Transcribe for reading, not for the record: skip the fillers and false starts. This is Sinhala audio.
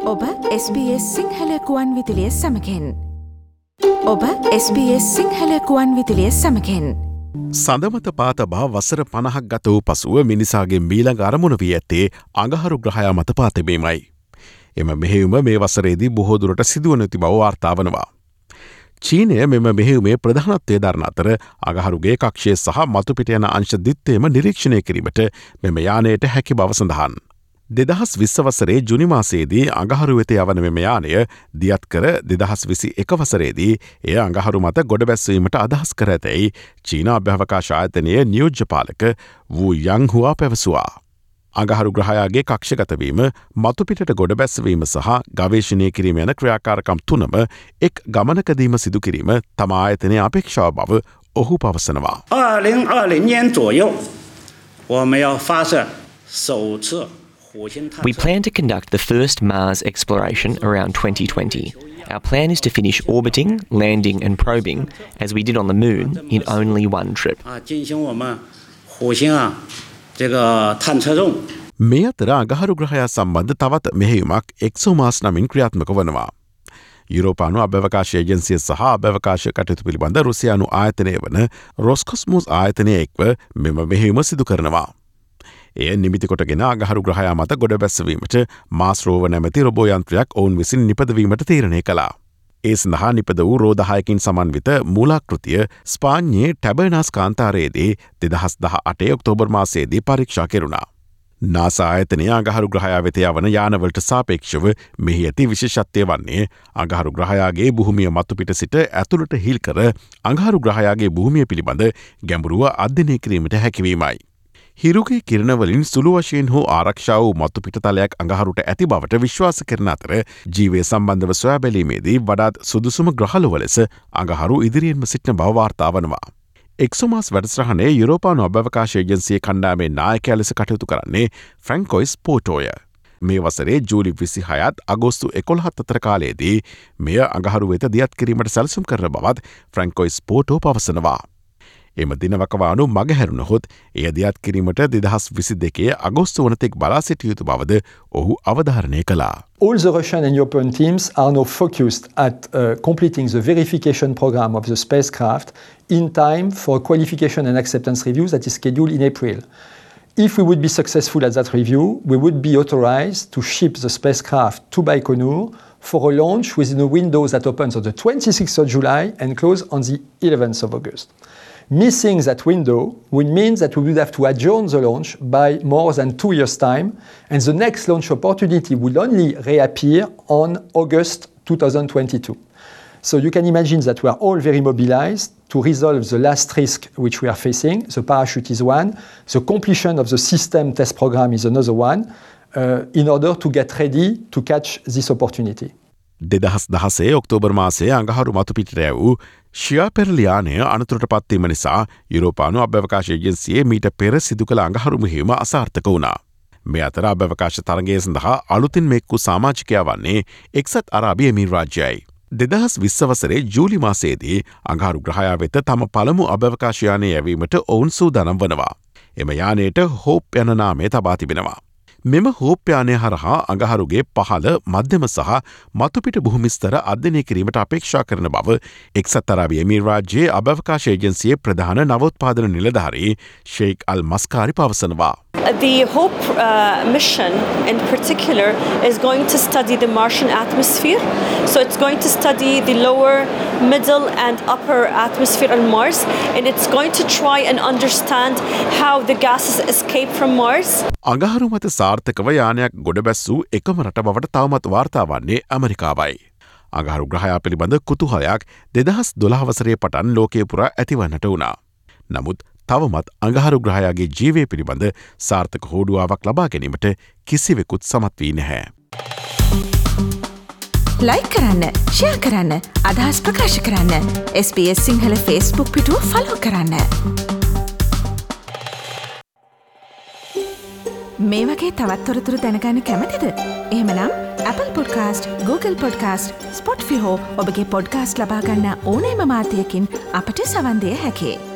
ඔබ SBS සිංහල ගුවන් විදුලිය සමගින්. ඔබ SBS සිංහල ගුවන් විදුලිය සමගින්. සඳමත පාත බා වසර 50ක් ගත වූ පසුව මිනිසාගේ මීළඟ අරමුණ වී ඇත්තේ අඟහරු ග්‍රහයා මත පාතැබීමයි. එම මෙහෙයුම මේ වසරේදී බොහෝ දුරට සිදුවන ඇති බව වාර්තා වනවා. චීනය මෙම මෙහෙයුමේ ප්‍රධානත්වය දරන අතර අඟහරුගේ කක්ෂය සහ මතුපිට යන අංශ දිත්තේම නිරීක්ෂණය කිරීමට මෙම යානයට හැකි බව සඳහන්. 2020 වසරේ ජුනි මාසයේදී අඟහරු වෙත යවන මෙම යානය දියත් කර 2021 වසරේදී එය අඟහරු මත ගොඩබැස්වීමට අදහස් කර ඇතැයි චීන අභ්‍යවකාශ ආයතනයේ නියෝජ්‍ය පාලක වූ යංහුවා පැවසුවා. අඟහරු ග්‍රහයාගේ කක්ෂගතවීම මතුපිටට ගොඩබැස්වීම සහ ගවේශණය කිරීම යන ක්‍රියාකාරකම් තුනම එක් ගමනකදීම සිදු කිරීම තම ආයතනයේ අපේක්ෂාව බව ඔහු පවසනවා. 2020年左右我们要发射首次 We plan to conduct the first Mars exploration around 2020. Our plan is to finish orbiting, landing and probing, as we did on the Moon, in only one trip. 进行我们火星这个探测任务。 මේ අතර අඟහරු ග්‍රහයා සම්බන්ධ තවත් මෙහෙයුමක් එක්සෝමාස් නමින් ක්‍රියාත්මක වනවා. යුරෝපානු අභ්‍යවකාශ ඒජන්සිය සහ අභ්‍යවකාශ කටයුතු පිළිබඳ රුසියානු ආයතනය වන රොස්කොස්මෝස් ආයතනය එක්ව මෙම මෙහෙයුම සිදු කරනවා. එය නිමිති කොටගෙන අඟහරු ග්‍රහයා මත ගොඩබැස්වීමට මාස් රෝව නැමැති රොබෝ යන්ත්‍රයක් ඔවුන් විසින් නිපදවීමට තීරණය කළා. ඒ සඳහා නිපද වූ රෝ 10කින් සමන්විත මූලාකෘතිය ස්පාඤ්ඤයේ ටැබර්නාස් කාන්තාරයේදී 2018 ඔක්තෝබර් මාසයේදී පරීක්ෂා කෙරුණා. නාසා ආයතනය අඟහරු ග්‍රහයා වෙත යවන යානවලට සාපේක්ෂව මෙහි ඇති විශේෂත්වය වන්නේ අඟහරු ග්‍රහයාගේ භූමිය මතුපිට සිට ඇතුළට හිල් කර අඟහරු ග්‍රහයාගේ භූමිය පිළිබඳ ගැඹුරුව අධ්‍යයනය කිරීමට හැකිවීමයි. හිරුගේ කිරණවලින් සුළු වශයෙන් හෝ ආරක්ෂා වූ මතුපිට තලයක් අඟහරුට ඇති බවට විශ්වාස කරන අතර ජීවය සම්බන්ධව සොයා බැලීමේදී වඩාත් සුදුසුම ග්‍රහලොව ලෙස අඟහරු ඉදිරියෙන්ම සිටින බව වාර්තා වනවා. එක්සෝමාස් වැඩසටහනේ යුරෝපානු අභ්‍යවකාශ ඒජන්සියේ කණ්ඩායමේ නායකයා ලෙස කටයුතු කරන්නේ ෆ්‍රැන්කොයිස් පෝටෝය. මේ වසරේ ජූලි 26 අගෝස්තු 11 අතර කාලයේදී මෙය අඟහරු වෙත දියත් කිරීමට සැලසුම් කරන බවත් ෆ්‍රැන්කොයිස් පෝටෝ පවසනවා. එම දිනවකවානු මගහැරුණහොත් එය දියත් කිරීමට 2022 අගෝස්තු වනතෙක් බලා සිටිය යුතු බවද ඔහු අවධාරණය කළා. All the Russian and European teams are now focused at completing the verification program of the spacecraft in time for qualification and acceptance reviews that is scheduled in April. If we would be successful at that review, we would be authorized to ship the spacecraft to Baikonur for a launch within a window that opens on the 26th of July and closes on the 11th of August. Missing that window would mean that we would have to adjourn the launch by more than 2 years' time, and the next launch opportunity will only reappear on August 2022. So you can imagine that we are all very mobilized to resolve the last risk which we are facing. The parachute is one, the completion of the system test program is another one, in order to get ready to catch this opportunity. 2016 ඔක්තෝබර් මාසයේ අඟහරු මතුපිටට වූ ෂියා පෙරලියානය අනතුරට පත්වීම නිසා යුරෝපානු අභ්‍යවකාශ ඒජන්සියේ මීට පෙර සිදු කළ අඟහරු මෙහෙයුම අසාර්ථක වුණා. මේ අතර අභ්‍යවකාශ තරගය සඳහා අලුතින් මෙක් වූ සමාජිකයා වන්නේ එක්සත් අරාබි එමිරාජ්‍යයයි. 2020 වසරේ ජූලි මාසයේදී අඟහරු ග්‍රහයා වෙත තම පළමු අභ්‍යවකාශ යානය යැවීමට ඔවුන් සූදානම් වනවා. එම යානයට හෝප් යන නාමය තබා තිබෙනවා. මෙම හෝප්‍යානය හරහා අඟහරුගේ පහළ මධ්‍යම සහ මතුපිට භූමිස්තර අධ්‍යයනය කිරීමට අපේක්ෂා කරන බව එක්සත් අරාබි එමිරාජ්‍යයේ අභ්‍යවකාශ ඒජන්සියේ ප්‍රධාන නවෝත්පාදන නිලධාරී ෂේක් අල් මස්කාරි පවසනවා. The HOPE mission in particular is going to study the Martian atmosphere. So it's going to study the lower, middle and upper atmosphere on Mars, and it's going to try and understand how the gases escape from Mars. අඟහරු මත සාර්ථකව යානයක් ගොඩබැස්සූ එකම රට බවට තවමත් වාර්තා වන්නේ ඇමරිකාවයි. අඟහරු ග්‍රහයා පිළිබඳ කුතුහලයක් 2012 වසරේ පටන් ලෝකයේ පුරා ඇතිවන්නට වුණා. නමුත් තවමත් අඟහරු ග්‍රහයාගේ ජීවය පිළිබඳ සාර්ථක හෝඩුවාවක් ලබා ගැනීමට කිසිවෙකුත් සමත් වී නැහැ. ලයික් කරන්න, ෂෙයා කරන්න, අදහස් ප්‍රකාශ කරන්න. SBS සිංහල Facebook පිටුව ෆලෝ කරන්න. මේ වගේ තවත් තොරතුරු දැනගන්න කැමතිද? එහෙමනම් Apple Podcast, Google Podcast, Spotify හෝ ඔබගේ පොඩ්කාස්ට් ලබා ගන්න ඕනෑම මාධ්‍යයකින් අපට සවන් දිය හැකියි.